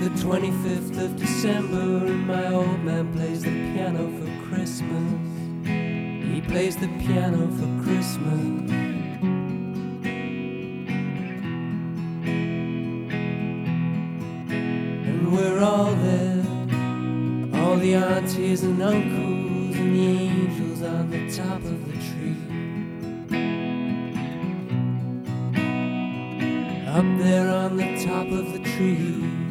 the 25th of December, and my old man plays the piano for Christmas. He plays the piano for Christmas. And we're all there, all the aunties and uncles and the angels on the top of the tree. Up there on the top of the tree.